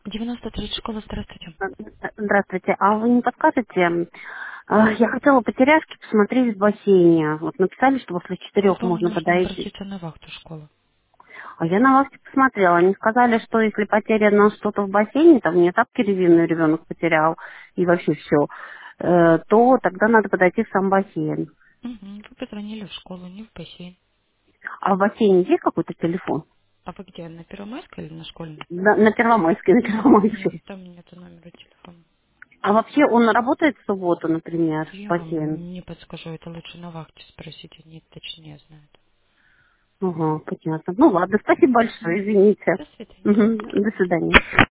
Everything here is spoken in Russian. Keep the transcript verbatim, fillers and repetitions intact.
девяносто три школа, здравствуйте. Э, Здравствуйте. А вы не подскажете? э, Я хотела потеряшки посмотреть в бассейне. Вот написали, что после четырех Вам можно нужно подойти. обратиться на вахту школы. А я на вахте посмотрела. Они сказали, что если потеряно что-то в бассейне, там не тапки резиновые ребенок потерял, и вообще все, то тогда надо подойти в сам бассейн. Угу. Вы позвонили в школу, не в бассейн. А в бассейне есть какой-то телефон? А вы где, на Первомайской или на школьной? На, на Первомайской, на Нет, Первомайской. там нету номера телефона. А вообще он работает в субботу, например, Я бассейн? вам не подскажу, это лучше на вахте спросить, они точнее знают. Ага, понятно. Ну ладно, спасибо большое, извините. До свидания. Мгм, до свидания.